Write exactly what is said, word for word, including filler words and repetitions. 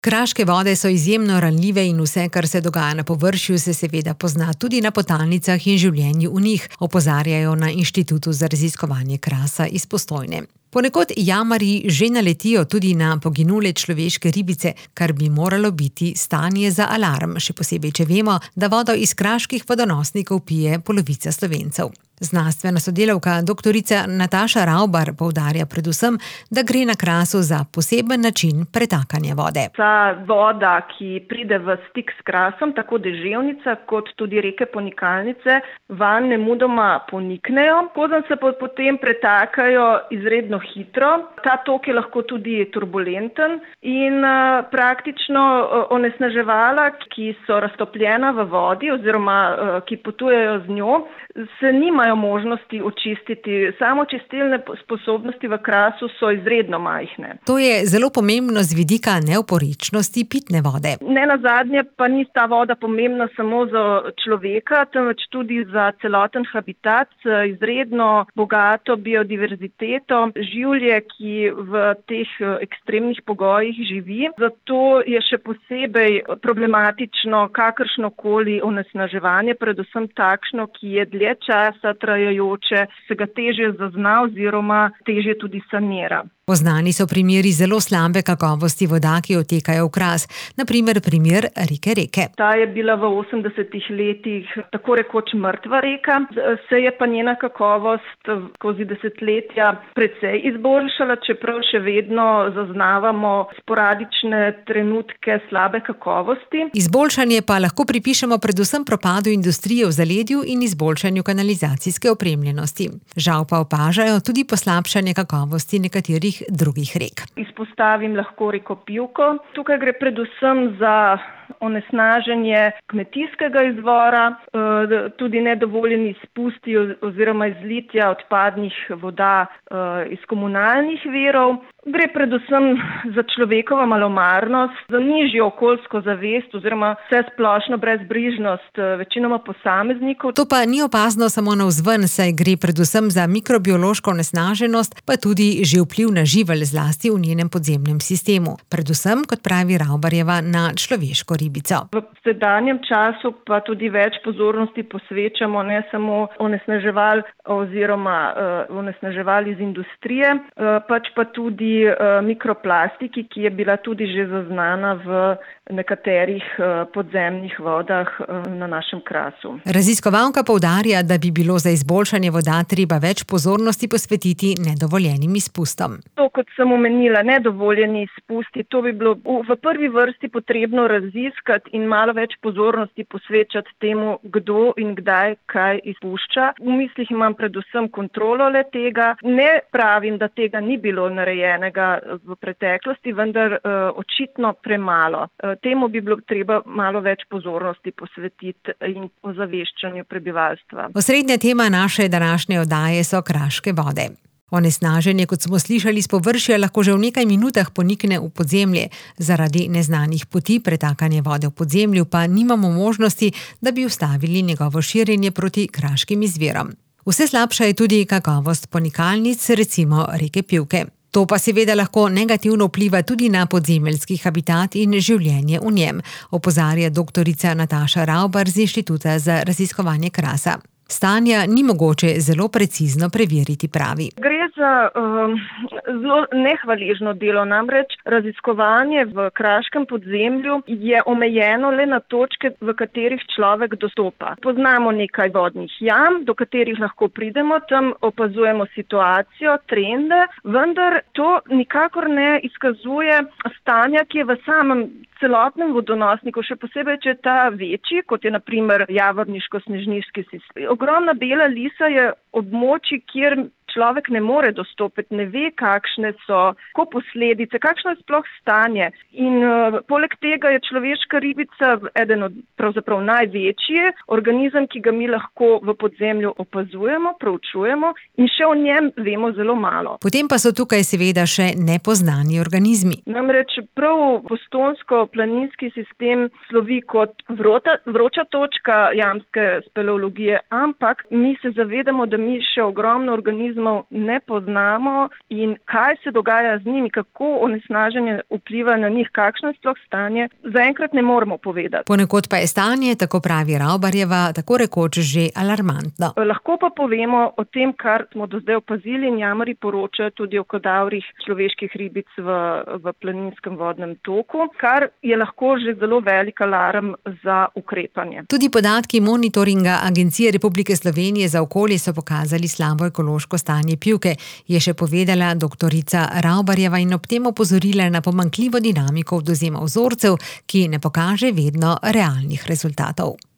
Kraške vode so izjemno ranljive in vse, kar se dogaja na površju, se seveda pozna tudi na podtalnicah in življenju v njih, opozarjajo na Inštitutu za raziskovanje Krasa iz Postojne. Ponekod jamarji že naletijo tudi na poginule človeške ribice, kar bi moralo biti stanje za alarm, še posebej, če vemo, da vodo iz kraških vodonosnikov pije polovica Slovencev. Znanstvena sodelavka doktorica Nataša Ravbar poudarja predvsem, da gre na Krasu za poseben način pretakanja vode. Ta voda, ki pride v stik s Krasom, tako deževnica kot tudi reke ponikalnice, vanj nemudoma poniknejo. Potem se potem pretakajo izredno hitro. Ta tok je lahko tudi turbulenten in uh, praktično uh, onesnaževala, ki so raztopljena v vodi oziroma uh, ki potujejo z njo, se nimajo možnosti očistiti. Samo čistilne sposobnosti v Krasu so izredno majhne. To je zelo pomembno z vidika neoporečnosti pitne vode. Ne nazadnje pa ni ta voda pomembna samo za človeka, temveč tudi za celoten habitat, izredno bogato biodiverziteto, življe, ki v teh ekstremnih pogojih živi. Zato je še posebej problematično kakršnokoli onesnaževanje, predvsem takšno, ki je dlje časa trajajoče, se ga težje zazna oziroma težje tudi sanira. Poznani so primeri zelo slabe kakovosti voda, ki odtekajo v Kras, na primer primer reke Reke. Ta je bila v osemdesetih letih tako rekoč mrtva reka, se je pa njena kakovost skozi desetletja precej izboljšala, čeprav še vedno zaznavamo sporadične trenutke slabe kakovosti. Izboljšanje pa lahko pripišemo predvsem propadu industrije v zaledju in izboljšanju kanalizacijske opremljenosti. Žal pa opažajo tudi poslabšanje kakovosti nekaterih drugih rek. Izpostavim lahko reko Pivko. Tukaj gre predvsem za onesnaženje kmetijskega izvora, tudi nedovoljeni izpusti oziroma izlitja odpadnih voda iz komunalnih virov. Gre predvsem za človekovo malomarnost, za nižjo okoljsko zavest oziroma vse splošno brezbrižnost večinoma posameznikov. To pa ni opazno samo navzven, saj gre predvsem za mikrobiološko onesnaženost, pa tudi že vpliv na živelj, zlasti v njenem podzemnem sistemu. Predvsem, kot pravi Ravbarjeva, na človeško ribico. V sedanjem času pa tudi več pozornosti posvečamo ne samo onesnaževal oziroma uh, onesnaževal iz industrije, uh, pač pa tudi mikroplastiki, ki je bila tudi že zaznana v nekaterih podzemnih vodah na našem Krasu. Raziskovalka poudarja, da bi bilo za izboljšanje voda treba več pozornosti posvetiti nedovoljenim izpustom. To, kot sem omenila, nedovoljeni izpusti, to bi bilo v prvi vrsti potrebno raziskati in malo več pozornosti posvečati temu, kdo in kdaj kaj izpušča. V mislih imam predvsem kontrolo le tega. Ne pravim, da tega ni bilo narejeno v preteklosti, vendar uh, očitno premalo. Uh, temu bi bilo treba malo več pozornosti posvetiti in ozaveščanju prebivalstva. Osrednja tema naše današnje oddaje so kraške vode. Onesnaženje, kot smo slišali, s površja lahko že v nekaj minutah ponikne v podzemlje. Zaradi neznanih poti pretakanja vode v podzemlju pa nimamo možnosti, da bi ustavili njegovo širjenje proti kraškim izvirom. Vse slabša je tudi kakovost ponikalnic, recimo reke Pivke. To pa seveda lahko negativno vpliva tudi na podzemeljski habitat in življenje v njem, opozarja doktorica Nataša Ravbar z Inštituta za raziskovanje Krasa. Stanja ni mogoče zelo precizno preveriti, pravi. Gre za um, zelo nehvaležno delo, namreč raziskovanje v kraškem podzemlju je omejeno le na točke, v katerih človek dostopa. Poznamo nekaj vodnih jam, do katerih lahko pridemo, tam opazujemo situacijo, trende, vendar to nikakor ne izkazuje stanja, ki je v samem celotnem vodonosniku, še posebej, če je ta večji, kot je na primer javorniško-snežniški sistem. Ogromna bela lisa je območij, kjer človek ne more dostopiti, ne ve, kakšne so ko posledice, kakšno je sploh stanje. In uh, poleg tega je človeška ribica eden od pravzaprav največji organizem, ki ga mi lahko v podzemlju opazujemo, proučujemo in še o njem vemo zelo malo. Potem pa so tukaj seveda še nepoznani organizmi. Namreč prav postojnsko-planinski sistem slovi kot vrota, vroča točka jamske speleologije, ampak mi se zavedamo, da mi še ogromno organizmov organizmov ne poznamo in kaj se dogaja z njimi, kako onesnaženje vpliva na njih, kakšno je sploh stanje, zaenkrat ne moremo povedati. Ponekod pa je stanje, tako pravi Ravbarjeva, tako rekoč že alarmantno. Lahko pa povemo o tem, kar smo do zdaj opazili in jamari poročajo tudi o kadavrih človeških ribic v, v planinskem vodnem toku, kar je lahko že zelo velik alarm za ukrepanje. Tudi podatki monitoringa Agencije Republike Slovenije za okolje so pokazali slabo ekološko stanje Pivke, je še povedala doktorica Ravbarjeva in ob tem opozorila na pomanjkljivo dinamiko odvzema vzorcev, ki ne pokaže vedno realnih rezultatov.